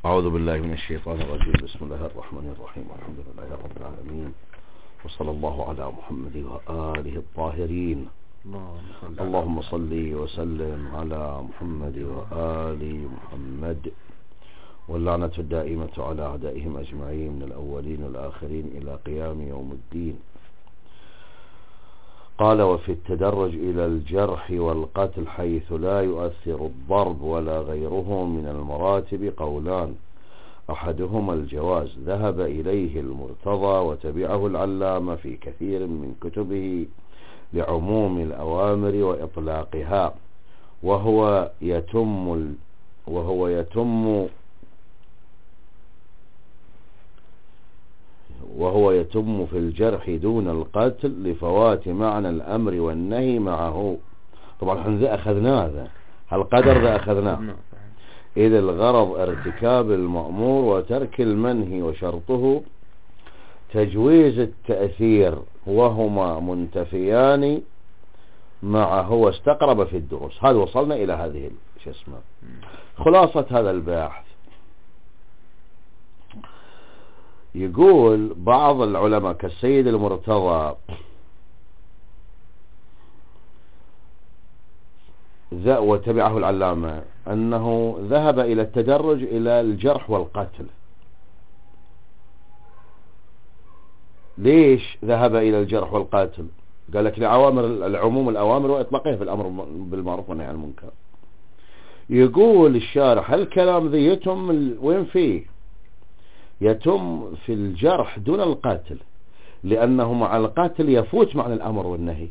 أعوذ بالله من الشيطان الرجيم. بسم الله الرحمن الرحيم. الحمد لله رب العالمين، وصلى الله على محمد وآله الطاهرين. اللهم صل وسلم على محمد وآل محمد، واللعنة الدائمة على أعدائهم أجمعين من الأولين والآخرين إلى قيام يوم الدين. قال: وفي التدرج إلى الجرح والقتل حيث لا يؤثر الضرب ولا غيره من المراتب قولان، أحدهما الجواز ذهب إليه المرتضى وتبعه العلامة في كثير من كتبه لعموم الأوامر وإطلاقها، وهو يتم في الجرح دون القتل لفوات معنى الأمر والنهي معه. طبعا احنا ذا أخذناه، ذا هالقدر ذا أخذناه. إذا الغرض ارتكاب المأمور وترك المنهي، وشرطه تجويز التأثير، وهما منتفيان معه واستقرب في الدروس. هذا وصلنا إلى هذه خلاصة هذا البحث. يقول بعض العلماء كالسيد المرتضى وتبعه العلامة أنه ذهب إلى التدرج إلى الجرح والقتل. ليش ذهب إلى الجرح والقتل؟ قال لك العموم الأوامر وإطلاقها في الأمر بالمعروف والنهي عن المنكر. يقول الشارح الكلام ذي يتم وين فيه؟ يتم في الجرح دون القتل، لأنه مع القتل يفوت معنى الأمر والنهي.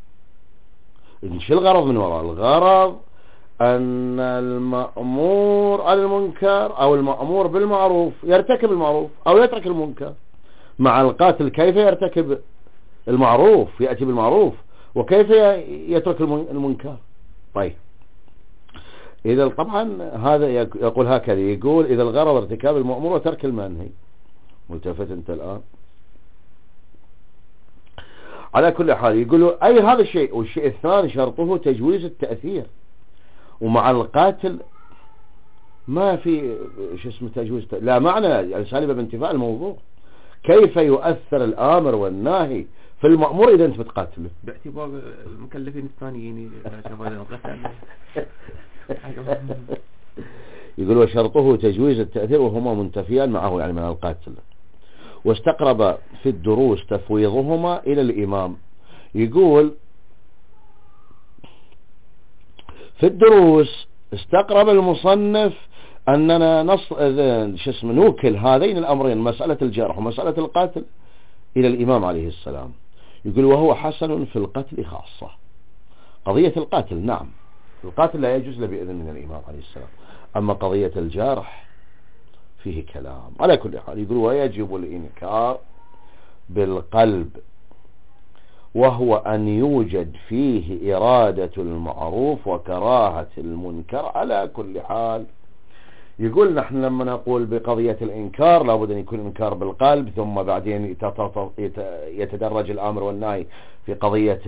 شو الغرض من وراء؟ الغرض أن المأمور عن المنكر أو المأمور بالمعروف يرتكب المعروف أو يترك المنكر. مع القاتل كيف يرتكب المعروف، يأتي بالمعروف، وكيف يترك المنكر. طيب، إذا طبعا هذا يقول هكذا، يقول إذا الغرض ارتكاب المأمور وترك المنهي. ملتفت أنت الآن؟ على كل حال يقولوا أي هذا الشيء. والشيء الثاني شرطه تجويز التأثير، ومع القاتل ما في تجويز لا معنى سالبة بانتفاء الموضوع. كيف يؤثر الآمر والناهي في المأمور إذا أنت بتقاتله باعتبار المكلفين الثانيين؟ يقولوا شرطه تجويز التأثير وهما منتفيان معه، يعني من القاتل. واستقرب في الدروس تفويضهما إلى الإمام. يقول في الدروس استقرب المصنف أننا نوكل هذين الأمرين، مسألة الجرح ومسألة القتل، إلى الإمام عليه السلام. يقول وهو حسن في القتل خاصة. قضية القتل نعم، القاتل لا يجوز له بإذن من الإمام عليه السلام، أما قضية الجرح فيه كلام. على كل حال يقول ويجب الإنكار بالقلب، وهو أن يوجد فيه إرادة المعروف وكراهة المنكر على كل حال. يقول نحن لما نقول بقضية الإنكار لابد أن يكون إنكار بالقلب، ثم بعدين يتدرج الأمر والنهي في قضية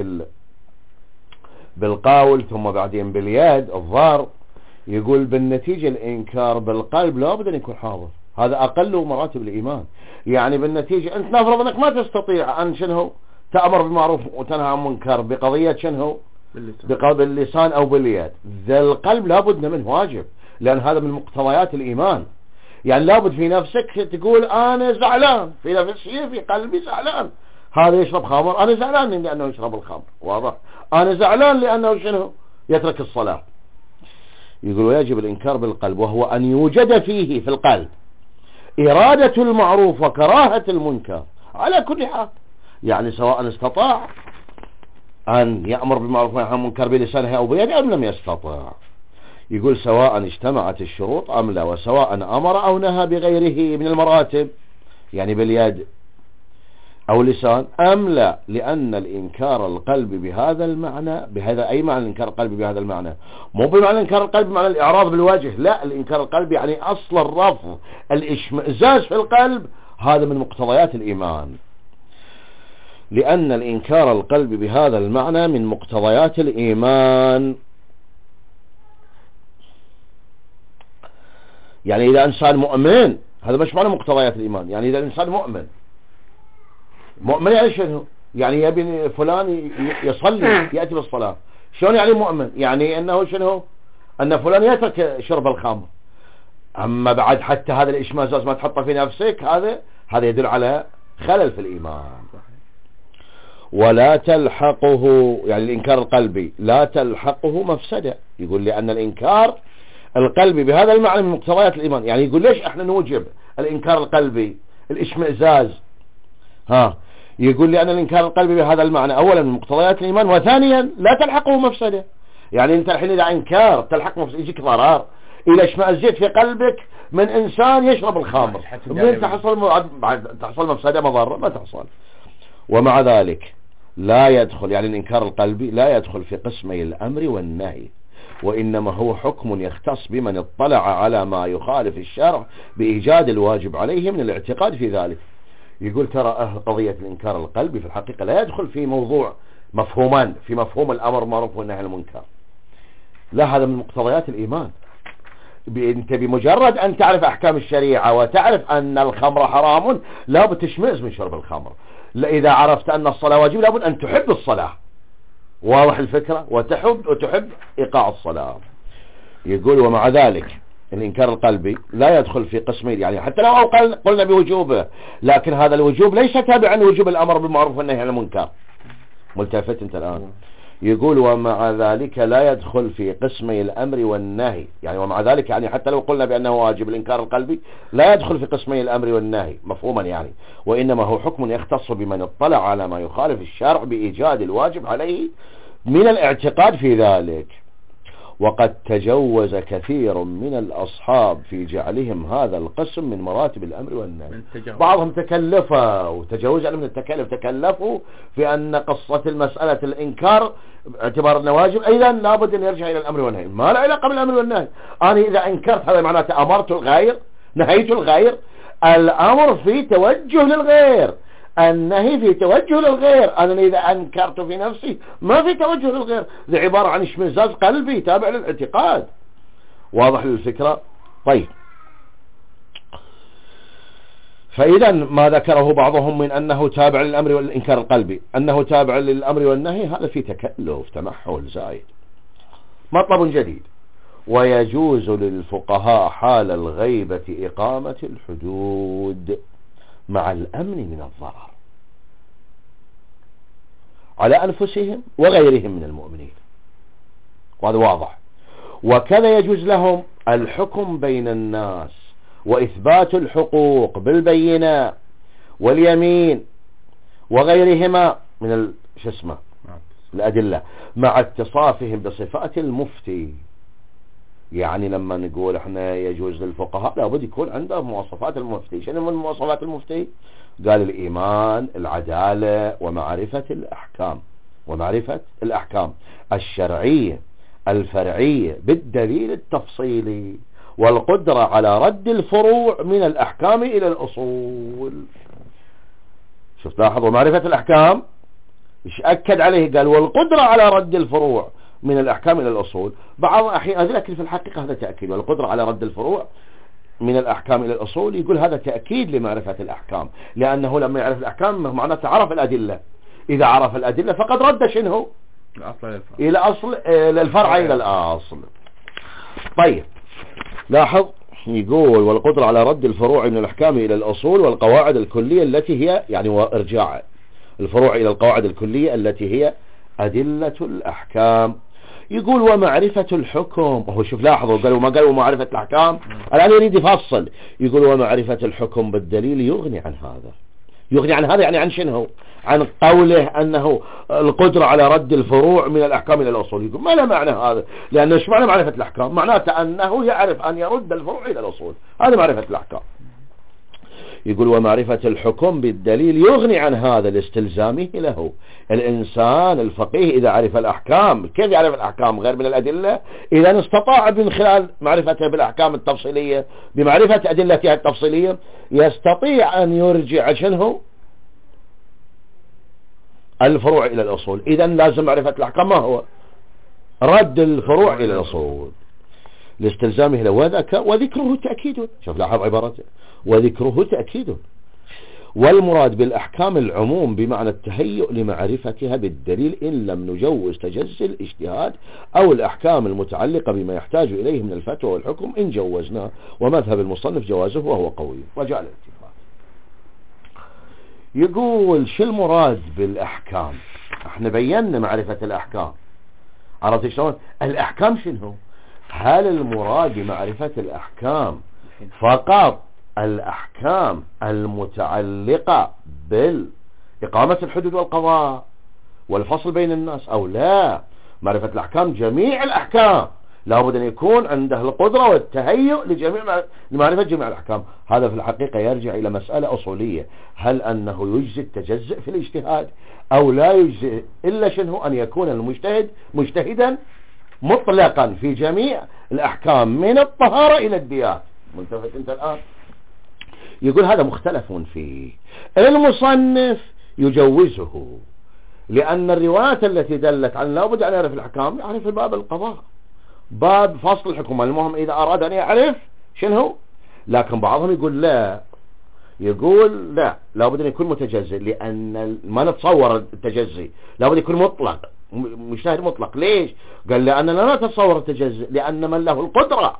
بالقول، ثم بعدين باليد الضرب. يقول بالنتيجة الإنكار بالقلب لابد أن يكون حاضر. هذا أقل مراتب الإيمان. يعني بالنتيجة أنت نفرض أنك ما تستطيع أن تأمر بالمعروف وتنهى عن منكر بقضية باللسان أو باليد. ذا القلب لابد منه واجب، لأن هذا من مقتضيات الإيمان. يعني لابد في نفسك تقول أنا زعلان، في نفسي في قلبي زعلان. هذا يشرب خمر، أنا زعلان لأنه يشرب الخمر، واضح. أنا زعلان لأنه يترك الصلاة. يقول ويجب الإنكار بالقلب، وهو أن يوجد فيه في القلب إرادة المعروف وكراهة المنكر على كل حال. يعني سواء استطاع أن يأمر بالمعروف وينهى عن المنكر بلسانه أو بيده أم لم يستطع. يقول سواء اجتمعت الشروط أم لا، وسواء أمر أو نهى بغيره من المراتب، يعني باليد أو لسان أم لا، لأن الإنكار القلب بهذا المعنى، بهذا أي معنى الإنكار القلب بهذا المعنى؟ مو بمعنى الإنكار القلب بمعنى الإعراض بالوجه، لا، الإنكار القلب يعني أصل الرفض، الإشمئزاز في القلب. هذا من مقتضيات الإيمان، لأن الإنكار القلب بهذا المعنى من مقتضيات الإيمان. يعني إذا إنسان مؤمن، هذا مش معنى مقتضيات الإيمان. يعني إذا الإنسان مؤمن يعني شنو؟ يعني يبي فلان يصلي يأتي بالصلاة. شلون يعني مؤمن؟ يعني أنه شنو؟ أن فلان يترك شرب الخمر. أما بعد حتى هذا الإشمئزاز ما تحطه في نفسك، هذا يدل على خلل في الإيمان. ولا تلحقه، يعني الإنكار القلبي لا تلحقه مفسدة. يقول لأن الإنكار القلبي بهذا المعنى من مقتضيات الإيمان. يعني يقول ليش احنا نوجب الإنكار القلبي الإشمئزاز؟ يقول لأن الإنكار القلبي بهذا المعنى أولا من مقتضيات الإيمان، وثانيا لا تلحقه مفسدة. يعني أنت الحين إذا إنكار تلحق مفسدة، يجيك ضرر. إذا اشمأزيت في قلبك من إنسان يشرب الخمر، من تحصل مفسدة مضرة ما تحصل. ومع ذلك لا يدخل، يعني الإنكار القلبي لا يدخل في قسمي الأمر والنهي، وإنما هو حكم يختص بمن اطلع على ما يخالف الشرع بإيجاد الواجب عليه من الاعتقاد في ذلك. يقول ترى قضية الإنكار القلبي في الحقيقة لا يدخل في موضوع مفهومان، في مفهوم الأمر معروف والنهي عن المنكر، لا، هذا من مقتضيات الإيمان. انت بمجرد أن تعرف أحكام الشريعة وتعرف أن الخمر حرام لا بتشمئز من شرب الخمر. إذا عرفت أن الصلاة واجب لابد أن تحب الصلاة، واضح الفكرة، وتحب إيقاع الصلاة. يقول ومع ذلك الإنكار القلبي لا يدخل في قسمين، يعني حتى لو قلنا بوجوبه، لكن هذا الوجوب ليس تابعا لوجوب الأمر بالمعروف والنهي عن المنكر. ملتفت انت الآن؟ يقول ومع ذلك لا يدخل في قسمي الأمر والنهي. يعني ومع ذلك يعني حتى لو قلنا بأنه واجب الإنكار القلبي لا يدخل في قسمي الأمر والنهي مفهوما يعني، وإنما هو حكم يختص بمن اطلع على ما يخالف الشرع بإيجاد الواجب عليه من الاعتقاد في ذلك. وقد تجوز كثير من الأصحاب في جعلهم هذا القسم من مراتب الأمر والنهي. بعضهم تكلفوا، وتجوز من التكلف، تكلفوا في أن قصة المسألة الإنكار اعتبار أنه واجب أيضا لابد أن يرجع إلى الأمر والنهي، ما لا علاقة بالأمر والنهي. أنا إذا أنكرت هذا معناته أمرت الغير، نهيت الغير. الأمر في توجه للغير، النهي في توجه للغير. أنا إذا أنكرت في نفسي ما في توجه للغير، ذي عبارة عن اشمئزاز قلبي تابع للاعتقاد. واضح للفكرة؟ طيب، فإذا ما ذكره بعضهم من أنه تابع للأمر والإنكار القلبي أنه تابع للأمر والنهي، هذا في تكلف تمحل زايد. مطلب جديد: ويجوز للفقهاء حال الغيبة إقامة الحدود مع الأمن من الضرر على أنفسهم وغيرهم من المؤمنين، وهذا واضح. وكذا يجوز لهم الحكم بين الناس وإثبات الحقوق بالبينة واليمين وغيرهما من الأدلة مع اتصافهم بصفات المفتي. يعني لما نقول احنا يجوز للفقهاء لابد يكون عنده مواصفات المفتي. شنو من مواصفات المفتي؟ قال الإيمان، العدالة، ومعرفة الأحكام الشرعية الفرعية بالدليل التفصيلي، والقدرة على رد الفروع من الأحكام إلى الأصول. شوف لاحظ، ومعرفة الأحكام ايش أكد عليه؟ قال والقدرة على رد الفروع من الأحكام إلى الأصول. بعض أحيان لكن في الحقيقة هذا تأكيد، والقدرة على رد الفروع من الأحكام إلى الأصول يقول هذا تأكيد لمعرفة الأحكام، لأنه لما يعرف الأحكام معناته عرف الأدلة. إذا عرف الأدلة فقد رد شنو؟ إلى أصل الفرع إلى الأصل. طيب لاحظ، يقول والقدرة على رد الفروع من الأحكام إلى الأصول والقواعد الكلية التي هي يعني وارجاع الفروع إلى القواعد الكلية التي هي أدلة الأحكام. يقول ومعرفة الحكم. وهو شوف لاحظوا، قالوا ما قالوا معرفة الأحكام، الآن يريد يفصل. يقول ومعرفة الحكم بالدليل يغني عن هذا. يغني عن هذا يعني عن شنو؟ عن قوله أنه القدرة على رد الفروع من الأحكام إلى الأصول. يقول ما له معنى هذا، لأنه ايش معنى معرفة الأحكام؟ معناته أنه يعرف أن يرد الفروع إلى الأصول، هذا معرفة الأحكام. يقول ومعرفة الحكم بالدليل يغني عن هذا لاستلزامه له. الإنسان الفقيه إذا عرف الأحكام، كيف يعرف الأحكام غير من الأدلة؟ إذا استطاع من خلال معرفته بالأحكام التفصيلية بمعرفة أدلتها التفصيلية يستطيع أن يرجع شنو؟ الفروع إلى الأصول. إذا لازم معرفة الأحكام ما هو؟ رد الفروع إلى الأصول. لاستلزامه له وذكره تأكيد. شوف لاحظ عبارته وذكره تأكيد. والمراد بالأحكام العموم بمعنى التهيؤ لمعرفتها بالدليل إن لم نجوز تجزي الاجتهاد أو الأحكام المتعلقة بما يحتاج إليه من الفتوى والحكم إن جوزناه، ومذهب المصنف جوازه وهو قوي. وجاء الاتفاق. يقول شو المراد بالأحكام؟ احنا بينا معرفة الأحكام، عرفت شلون؟ الأحكام شنو؟ هل المراد بمعرفة الأحكام فقط الأحكام المتعلقة بالإقامة الحدود والقضاء والفصل بين الناس، أو لا معرفة الأحكام جميع الأحكام لابد أن يكون عنده القدرة والتهيؤ لمعرفة جميع الأحكام؟ هذا في الحقيقة يرجع إلى مسألة أصولية، هل أنه يجزي التجزئ في الاجتهاد أو لا يجزئ، إلا شنو أن يكون المجتهد مجتهدا مطلقا في جميع الأحكام من الطهارة إلى الديات. منتفت أنت الآن؟ يقول هذا مختلف فيه. المصنف يجوزه لأن الروايات التي دلت على لابد أن يعرف الأحكام يعرف باب القضاء، باب فصل الحكم، المهم إذا أراد أن يعرف شنو. لكن بعضهم يقول لا، يقول لا لابد أن يكون متجزئ، لأن ما نتصور التجزئ، لابد يكون مطلق، مجتهد مطلق. ليش؟ قال لأننا لا نتصور التجزئ، لأن من له القدرة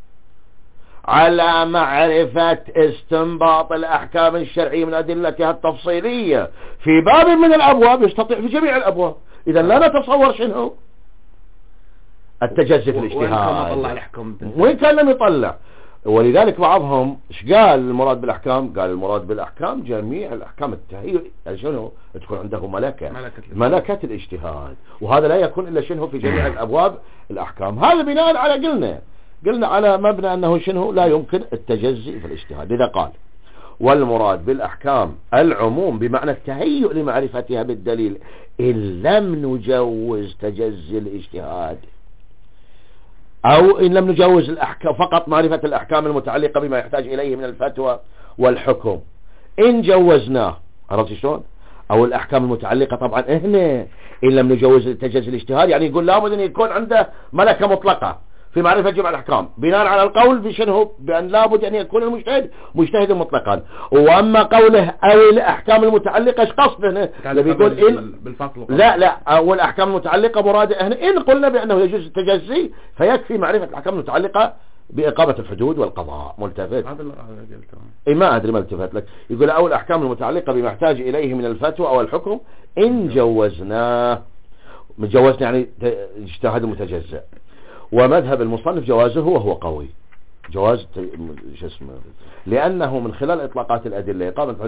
على معرفة استنباط الأحكام الشرعية من أدلتها التفصيلية في باب من الأبواب يستطيع في جميع الأبواب. إذا لا نتصور شنو التجزئ في الاجتهاد وإن كان لم يطلع. ولذلك بعضهم ايش قال المراد بالأحكام؟ قال المراد بالأحكام جميع الأحكام التهيئ، يعني شنو تكون عنده ملكة الاجتهاد، وهذا لا يكون إلا شنو في جميع الأبواب الأحكام. هذا بناء على قلنا على مبنى أنه شنو لا يمكن التجزئ في الاجتهاد. إذا قال والمراد بالأحكام العموم بمعنى التهيؤ لمعرفتها بالدليل إن لم نجوز تجزئ الاجتهاد أو إن لم نجوز الأحكام فقط معرفة الأحكام المتعلقة بما يحتاج إليه من الفتوى والحكم إن جوزناه، عرفت شلون؟ أو الأحكام المتعلقة طبعا هنا إن لم نجوز تجزئ الاجتهاد، يعني يقول لابد أن يكون عنده ملكة مطلقة في معرفة جميع الأحكام بناء على القول بشنو بأن لابد أن يكون المجتهد مجتهدا مطلقا. وأما قوله أو الأحكام المتعلقة ايش قصده هنا؟ بيقول إن لا أو الأحكام المتعلقة مراده هنا إن قلنا بأنه يجوز التجزي فيكفي معرفة الأحكام المتعلقة بإقامة الحدود والقضاء. ملتفت؟ ما أدري ما التفت لك. يقول أو الأحكام المتعلقة بما يحتاج إليه من الفتوى أو الحكم إن جوزناه، يعني اجتهاد المتجزئ. ومذهب المصنف جوازه وهو قوي، جواز لأنه من خلال إطلاقات الأدلة إقامة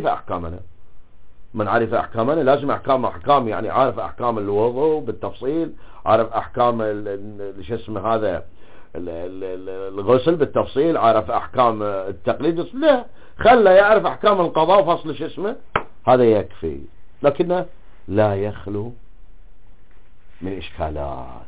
من عرف أحكامنا لازم أحكام يعني عارف أحكام الوضوء بالتفصيل، عارف أحكام هذا الغسل بالتفصيل، عارف أحكام التقليد، لا خلى يعرف أحكام القضاء وفصل هذا يكفي، لكنه لا يخلو من إشكالات.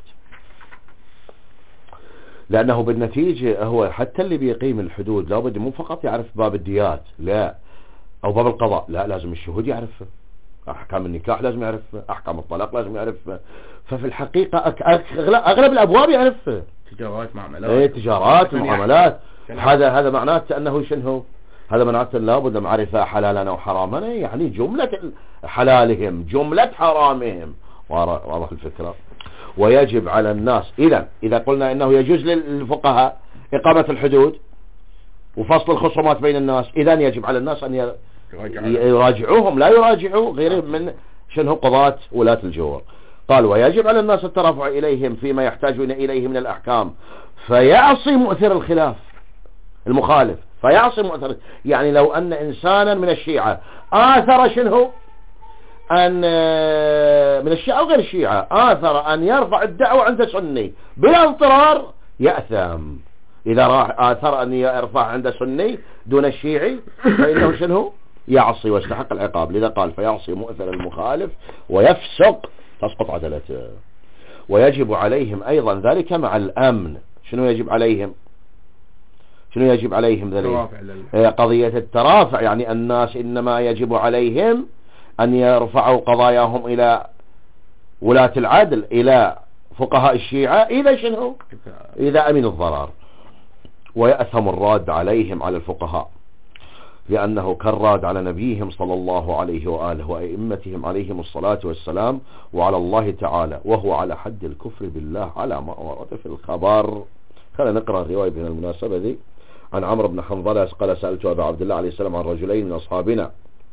لأنه بالنتيجة هو حتى اللي بيقيم الحدود لابد مو فقط يعرف باب الديات لا أو باب القضاء، لا لازم الشهود يعرفها، أحكام النكاح لازم يعرفها، أحكام الطلاق لازم يعرفها. ففي الحقيقة أغلب الأبواب يعرفها، تجارات ومعاملات. هذا معناته أنه شنو؟ هذا معناته لابد معرفة حلالنا وحرامنا، يعني جملة حلالهم جملة حرامهم. واضح الفكرة؟ ويجب على الناس إذا قلنا إنه يجوز للفقهاء إقامة الحدود وفصل الخصومات بين الناس، إذا يجب على الناس أن يراجعوهم، لا يراجعوا غيرهم من شنو قضاة ولاة الجور. قال ويجب على الناس الترافع إليهم فيما يحتاجون إليه من الأحكام فيعصي مؤثر الخلاف المخالف، فيعصي مؤثر، يعني لو أن إنسانا من الشيعة آثر شنو أن من الشيعة وغير الشيعة آثر أن يرفع الدعوة عند سني بلا اضطرار يأثم. إذا آثر أن يرفع عند سني دون الشيعي فإنه شنو يعصي ويستحق العقاب. لذا قال فيعصي مؤثر المخالف ويفسق تسقط عدلته. ويجب عليهم أيضا ذلك مع الأمن. شنو يجب عليهم ذلك؟ قضية الترافع، يعني الناس إنما يجب عليهم أن يرفعوا قضاياهم إلى ولاة العدل، إلى فقهاء الشيعة إذا شنو إذا أمن الضرر. ويأثم الراد عليهم على الفقهاء لأنه كالراد على نبيهم صلى الله عليه وآله وأئمتهم عليهم الصلاة والسلام وعلى الله تعالى، وهو على حد الكفر بالله على ما ورد في الخبر. خلينا نقرأ الرواية بين المناسبة دي. عن عمرو بن حنظلة قال سألت أبا عبد الله عليه السلام عن رجلين من أصحابنا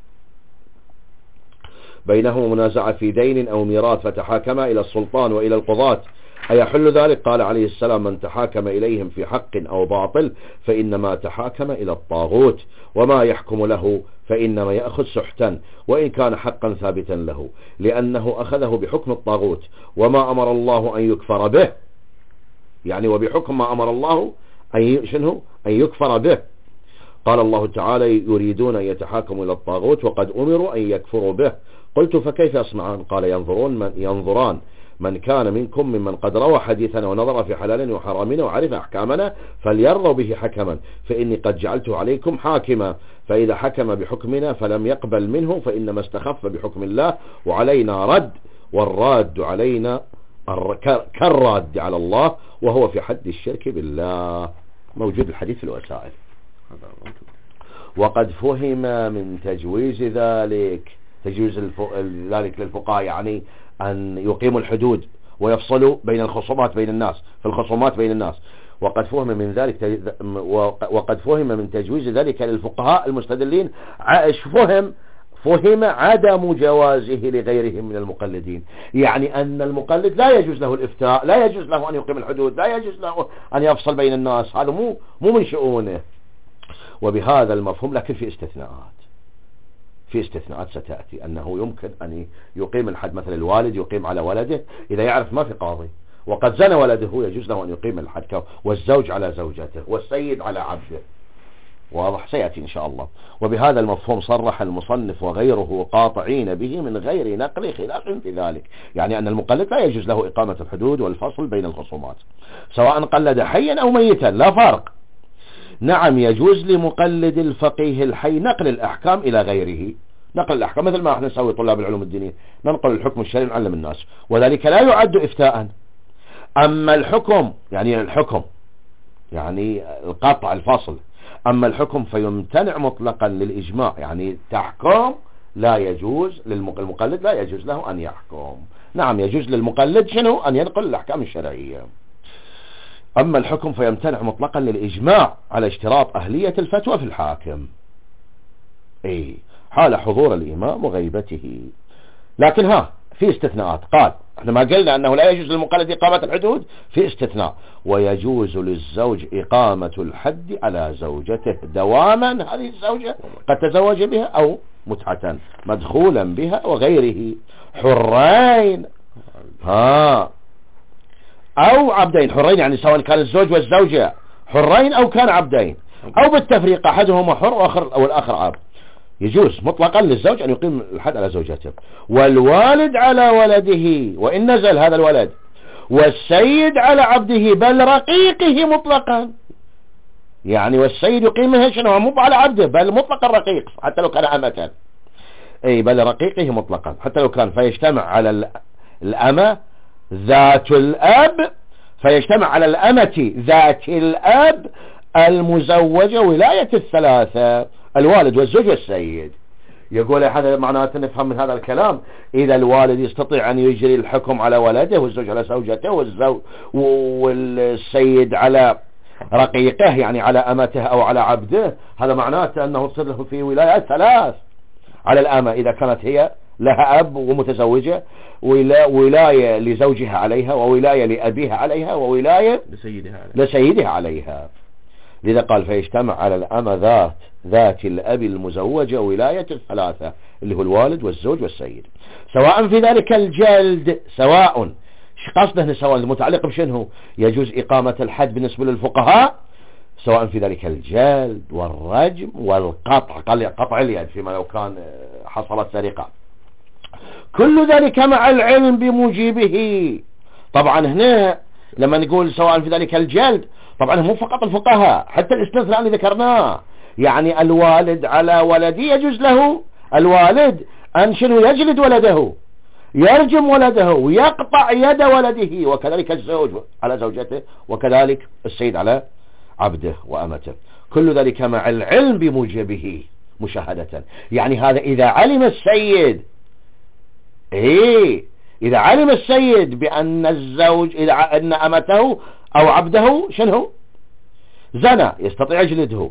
بينهما منازعة في دين أو ميراث فتحاكما إلى السلطان وإلى القضاة أيحل ذلك؟ قال عليه السلام من تحاكم إليهم في حق أو باطل فإنما تحاكم إلى الطاغوت، وما يحكم له فإنما يأخذ سحتا وإن كان حقا ثابتا له، لأنه أخذه بحكم الطاغوت وما أمر الله أن يكفر به، يعني وبحكم ما أمر الله أن يكفر به. قال الله تعالى يريدون أن يتحاكموا إلى الطاغوت وقد أمروا أن يكفروا به. قلت فكيف يصنعان؟ قال ينظران من كان منكم ممن قد روى حديثنا ونظر في حلالنا وحرامنا وعرف أحكامنا فليرضوا به حكما، فإني قد جعلته عليكم حاكما، فإذا حكم بحكمنا فلم يقبل منه فإنما استخف بحكم الله وعلينا رد، والراد علينا كالراد على الله وهو في حد الشرك بالله. موجود الحديث في الوسائل. وقد فهم من تجويز ذلك للفقهاء يعني أن يقيموا الحدود ويفصلوا بين الخصومات بين الناس في الخصومات بين الناس. وقد فهم من تجويز ذلك للفقهاء المستدلين فهم عدم جوازه لغيرهم من المقلدين، يعني أن المقلد لا يجوز له الإفتاء، لا يجوز له أن يقيم الحدود، لا يجوز له أن يفصل بين الناس، هذا مو من شؤونه. وبهذا المفهوم لكن في استثناءات ستأتي، أنه يمكن أن يقيم الحد، مثل الوالد يقيم على ولده إذا يعرف ما في قاضي وقد زنى ولده يجوز له أن يقيم الحد، والزوج على زوجته والسيد على عبده. واضح؟ سيأتي إن شاء الله. وبهذا المفهوم صرح المصنف وغيره قاطعين به من غير نقل خلاف في ذلك، يعني أن المقلد لا يجوز له إقامة الحدود والفصل بين الخصومات سواء قلد حيا أو ميتا، لا فرق. نعم يجوز لمقلد الفقيه الحي نقل الأحكام إلى غيره، نقل الأحكام مثل ما احنا نسوي طلاب العلوم الدينية، ننقل الحكم الشرعي نعلم الناس، وذلك لا يعد إفتاء. أما الحكم يعني القطع الفصل، أما الحكم فيمتنع مطلقا للإجماع، يعني تحكم لا يجوز المقلد لا يجوز له أن يحكم. نعم يجوز للمقلد أن ينقل الأحكام الشرعية. أما الحكم فيمتنع مطلقا للإجماع على اشتراط أهلية الفتوى في الحاكم حال حضور الإمام وغيبته. لكن في استثناءات. قال احنا ما قلنا أنه لا يجوز للمقلد إقامة الحدود، في استثناء: ويجوز للزوج إقامة الحد على زوجته دواما، هذه الزوجة قد تزوج بها أو متعة مدخولا بها وغيره، حرين أو عبدين. حرين يعني سواء كان الزوج والزوجة حرين أو كان عبدين، أو بالتفريق أحدهما حر أو الآخر عبد. يجوز مطلقا للزوج أن يقيم الحد على زوجته، والوالد على ولده وإن نزل هذا الولد، والسيد على عبده بل رقيقه مطلقا، يعني والسيد يقيمها مو على عبده بل مطلق الرقيق حتى لو كان أمة، بل رقيقه مطلقا حتى لو كان. فيجتمع على الأمة ذات الأب، فيجتمع على الأمة ذات الأب المزوجة ولاية الثلاثة، الوالد والزوج والسيد. يقول هذا معناته نفهم من هذا الكلام إذا الوالد يستطيع أن يجري الحكم على ولده، والزوج على زوجته، والسيد على رقيقه يعني على أمته أو على عبده، هذا معناته أنه تصير له في ولاية ثلاث على الأمة إذا كانت هي لها أب ومتزوجة، ولاية لزوجها عليها، وولاية لأبيها عليها، وولاية لسيدها عليها. لذا قال فيجتمع على الأمة ذات الأب المزوجة ولاية الثلاثة اللي هو الوالد والزوج والسيد، سواء في ذلك الجلد، سواء قصده سواء المتعلق بشنه يجوز إقامة الحد بالنسبة للفقهاء، سواء في ذلك الجلد والرجم والقطع، قطع اليد فيما لو كان حصلت سرقة، كل ذلك مع العلم بموجبه. طبعا هنا لما نقول سواء في ذلك الجلد، طبعا مو فقط الفقهاء، حتى الاستثناء اللي ذكرناه، يعني الوالد على ولده يجوز له الوالد أن يجلد ولده، يرجم ولده ويقطع يد ولده، وكذلك الزوج على زوجته، وكذلك السيد على عبده وأمته، كل ذلك مع العلم بموجبه مشاهدة. يعني هذا إذا علم السيد إذا علم السيد بأن الزوج أن أمته أو عبده شنو زنى، يستطيع يجلده،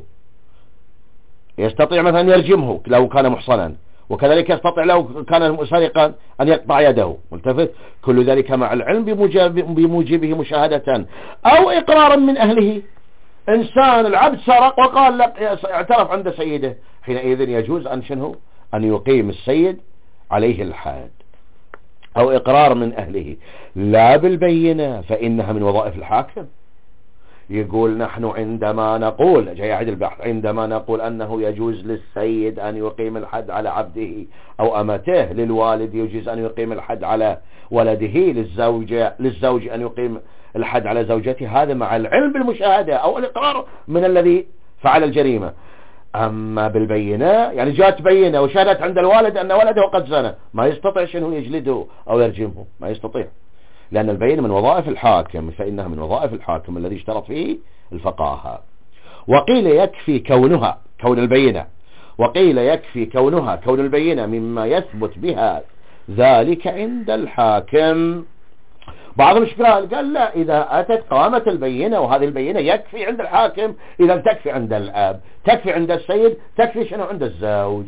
يستطيع مثلا يرجمه لو كان محصنا، وكذلك يستطيع لو كان سارقا أن يقطع يده. ملتفت، كل ذلك مع العلم بموجبه مشاهدة أو إقرارا من أهله. إنسان العبد سرق وقال لك اعترف عند سيده، حينئذ يجوز أن شنو أن يقيم السيد عليه الحد، أو إقرار من أهله، لا بالبينة فإنها من وظائف الحاكم. يقول نحن عندما نقول، جاي أعيد البحث، عندما نقول أنه يجوز للسيد أن يقيم الحد على عبده أو أمته، للوالد يجوز أن يقيم الحد على ولده، للزوج أن يقيم الحد على زوجته، هذا مع العلم بالمشاهدة أو الإقرار من الذي فعل الجريمة. أما بالبينة يعني جاءت بينة وشهدت عند الوالد أن ولده قد زنى، ما يستطيع شنو يجلده أو يرجمه، ما يستطيع، لأن البينة من وظائف الحاكم، فإنها من وظائف الحاكم الذي اشترط فيه الفقاهة. وقيل يكفي كونها كون البينة، وقيل يكفي كونها كون البينة مما يثبت بها ذلك عند الحاكم. بعضهم ايش قال لا، إذا أتت قامة البينة وهذه البينة يكفي عند الحاكم، إذا تكفي عند الأب، تكفي عند السيد، تكفي شنو عند الزوج.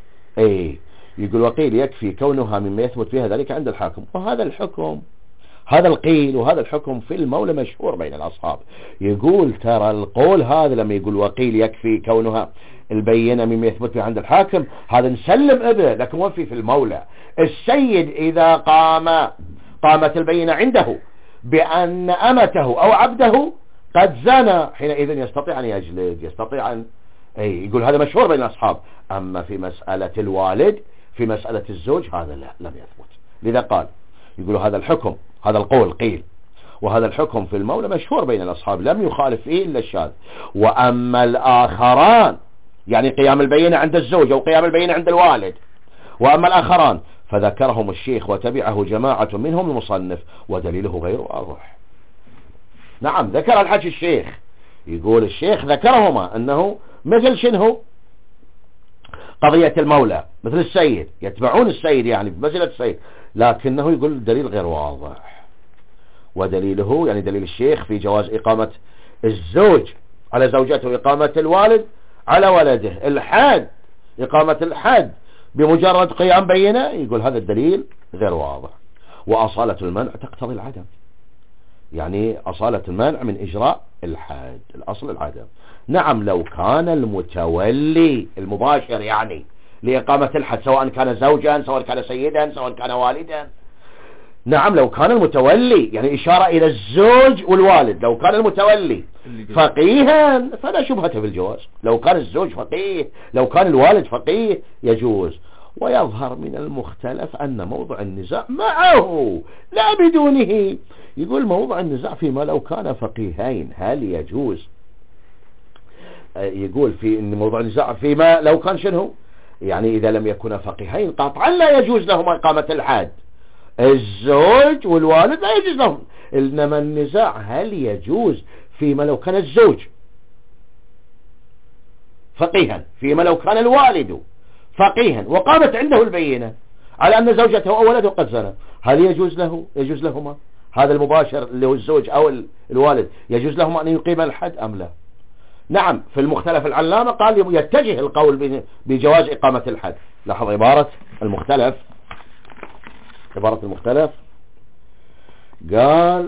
يقول وقيل يكفي كونها مما يثبت فيها ذلك عند الحاكم. وهذا الحكم، هذا القيل وهذا الحكم في المولى مشهور بين الأصحاب. يقول ترى القول هذا لما يقول وقيل يكفي كونها البينة مما يثبت فيها عند الحاكم، هذا نسلم به، لكن وفي المولى السيد إذا قامت البينة عنده بأن أمته أو عبده قد زنى، حينئذ يستطيع أن يجلد، يستطيع أن يقول هذا مشهور بين الأصحاب. أما في مسألة الوالد، في مسألة الزوج، هذا لا، لم يثبت. لذا قال يقول هذا الحكم، هذا القول قيل، وهذا الحكم في المولى مشهور بين الأصحاب، لم يخالف فيه إلا الشاذ. وأما الآخران يعني قيام البينة عند الزوج أو قيام البينة عند الوالد، وأما الآخران فذكرهم الشيخ وتبعه جماعة منهم المصنف، ودليله غير واضح. نعم ذكر الحج الشيخ، يقول الشيخ ذكرهما أنه مثل شنو قضية المولى، مثل السيد، يتبعون السيد يعني بمثلة السيد، لكنه يقول الدليل غير واضح. ودليله يعني دليل الشيخ في جواز إقامة الزوج على زوجته وإقامة الوالد على ولده، الحد، إقامة الحد بمجرد قيام بينة، يقول هذا الدليل غير واضح. وأصالة المنع تقتضي العدم، يعني أصالة المنع من إجراء الحد، الأصل العدم. نعم لو كان المتولي المباشر يعني لإقامة الحد، سواء كان زوجا، سواء كان سيدا، سواء كان والدا، نعم لو كان المتولي يعني إشارة إلى الزوج والوالد، لو كان المتولي فقيها فلا شبهة في الجواز، لو كان الزوج فقيه، لو كان الوالد فقيه يجوز. ويظهر من المختلف أن موضع النزاع معه لا بدونه. يقول موضع النزاع فيما لو كان فقيهين هل يجوز، يقول في إن موضع النزاع فيما لو كان شنو يعني إذا لم يكن فقيهين قطعا لا يجوز لهما إقامة الحد، الزوج والوالد لا يجوز لهم. إنما النزاع هل يجوز فيما لو كان الزوج فقيها، فيما لو كان الوالد فقيها وقامت عنده البينة على أن زوجته أو ولده قد زنى، هل يجوز لهما هذا المباشر اللي هو الزوج أو الوالد، يجوز لهما أن يقيم الحد أم لا؟ نعم في المختلف العلامة قال يتجه القول بجواز إقامة الحد. لاحظ عبارة المختلف، عبارة المختلف قال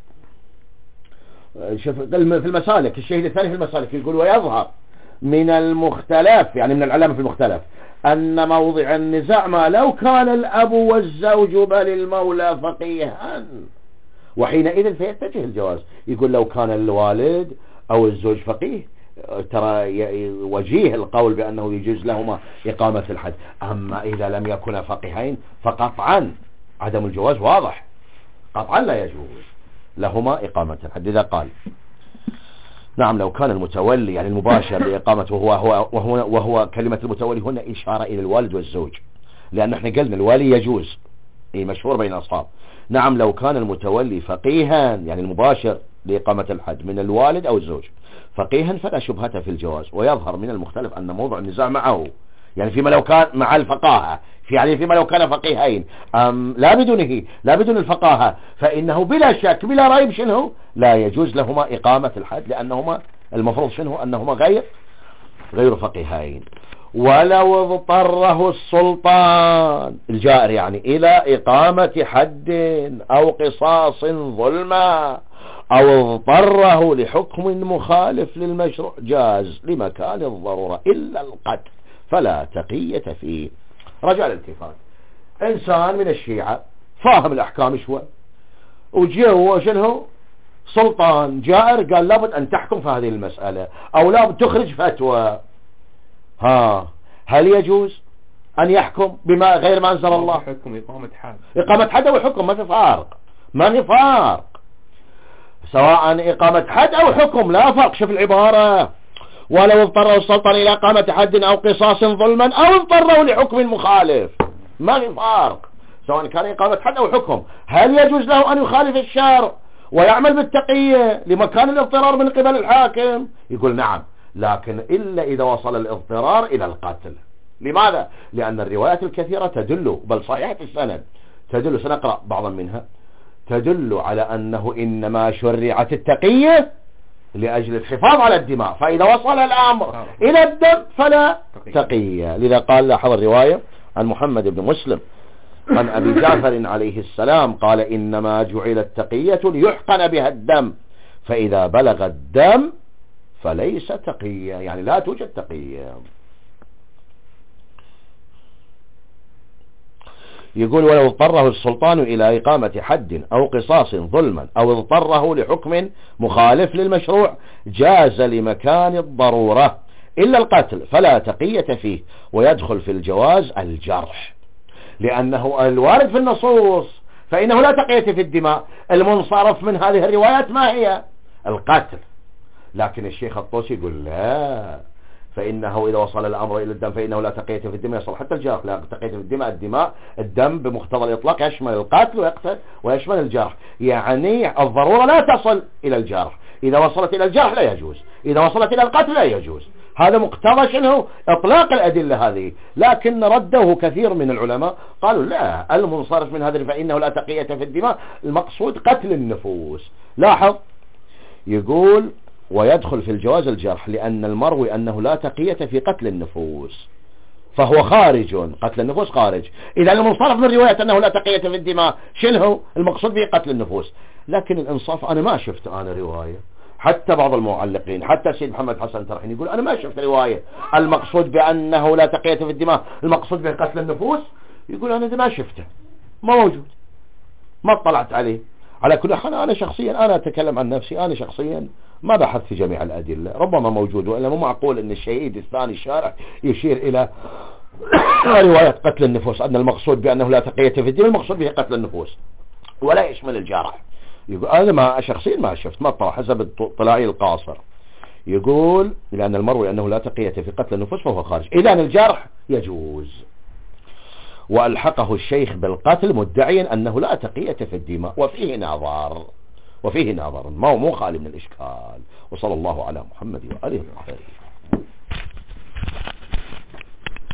شوف في المسالك، الشهيد الثاني في المسالك يقول ويظهر من المختلف يعني من العلامة في المختلف أن موضع النزاع ما لو كان الأب والزوج بل المولى فقيها، وحينئذ فيتجه الجواز. يقول لو كان الوالد أو الزوج فقيه ترى وجيه القول بأنه يجوز لهما إقامة الحد. أما إذا لم يكن فقيهين فقطعا عدم الجواز واضح، قطعا لا يجوز لهما إقامة الحد. إذا قال نعم لو كان المتولي يعني المباشر لإقامته وهو كلمة المتولي هنا إشارة إلى الوالد والزوج، لأن احنا قلنا الوالي يجوز مشهور بين الأصحاب. نعم لو كان المتولي فقيها يعني المباشر لإقامة الحد من الوالد أو الزوج فقيها فلا شبهة في الجواز. ويظهر من المختلف أن موضع النزاع معه يعني فيما لو كان مع الفقاهة يعني فيما لو كان فقيهين لا بدونه لا بدون الفقاهة فإنه بلا شك بلا ريب شنو لا يجوز لهما إقامة الحد لأنهما المفروض شنو أنهما غير فقيهين. ولو اضطره السلطان الجائر يعني إلى إقامة حد أو قصاص ظلما أو اضطره لحكم مخالف للمشروع جاز لمكان الضرورة إلا القتل فلا تقية فيه. رجع الالتفات إنسان من الشيعة فاهم الأحكام شوي وجيه هو شنو سلطان جائر قال لابد أن تحكم في هذه المسألة أو لابد تخرج فتوى هل يجوز أن يحكم بما غير ما أنزل الله؟ حكم إقامة حد أو حكم ما في فرق سواء إقامة حد أو حكم لا فرق. شوف العبارة ولو اضطره السلطان إلى إقامة حد أو قصاص ظلما أو اضطره لحكم مخالف ما في فرق سواء كان إقامة حد أو حكم. هل يجوز له أن يخالف الشرع ويعمل بالتقية لمكان الاضطرار من قبل الحاكم؟ يقول نعم لكن إلا إذا وصل الاضطرار إلى القتل. لماذا؟ لأن الروايات الكثيرة تدل بل صحيحة السند تدل سنقرأ بعضا منها تدل على أنه إنما شرعت التقية لأجل الحفاظ على الدماء فإذا وصل الأمر إلى الدم فلا تقية. لذا قال لاحظ الرواية عن محمد بن مسلم عن أبي جعفر عليه السلام قال إنما جعلت تقية ليحقن بها الدم فإذا بلغ الدم فليس تقية يعني لا توجد تقية. يقول ولو اضطره السلطان إلى إقامة حد أو قصاص ظلما أو اضطره لحكم مخالف للمشروع جاز لمكان الضرورة إلا القتل فلا تقية فيه. ويدخل في الجواز الجرح لأنه الوارد في النصوص فإنه لا تقية في الدماء. المنصرف من هذه الروايات ما هي القتل لكن الشيخ الطوسي يقول لا فإنه إذا وصل الأمر إلى الدم فإنه لا تقية في الدماء يصل حتى الجرح لا تقية في الدماء الدم بمقتضى الإطلاق يشمل القتل ويشمل الجرح يعني الضرورة لا تصل إلى الجرح. إذا وصلت إلى الجرح لا يجوز إذا وصلت إلى القتل لا يجوز. هذا مقتضى شنو إطلاق الأدلة هذه. لكن رده كثير من العلماء قالوا لا المنصرف من هذا فإنه لا تقية في الدماء المقصود قتل النفوس. لاحظ يقول ويدخل في الجواز الجرح لأن المروي أنه لا تقية في قتل النفوس فهو خارج قتل النفوس خارج. إذا المنصرف من رواية أنه لا تقية في الدماء شنو المقصود به قتل النفوس. لكن الإنصاف أنا ما شفت رواية حتى بعض المعلقين حتى سيد محمد حسن ترحين يقول أنا ما شفت رواية المقصود بأنه لا تقية في الدماء المقصود به قتل النفوس. يقول أنا ما شفته ما موجود ما اطلعت عليه. على كل حال أنا شخصيا أنا أتكلم عن نفسي أنا شخصيا ما بحث في جميع الأدلة ربما موجود وإلا مو معقول أن الشهيد الثاني الشارع يشير إلى رواية قتل النفوس أن المقصود بأنه لا تقية في الدماء المقصود به قتل النفوس ولا يشمل الجرح. يقول أنا ما شخصيا ما شفت ما طلع حسب اطلاعي القاصر. يقول لأن المروي أنه لا تقية في قتل النفوس فهو خارج. إذا الجرح يجوز. وألحقه الشيخ بالقتل مدعيا أنه لا تقية في الدماء وفيه نظر مو خالي من الإشكال. وصلى الله على محمد وآله وصحبه.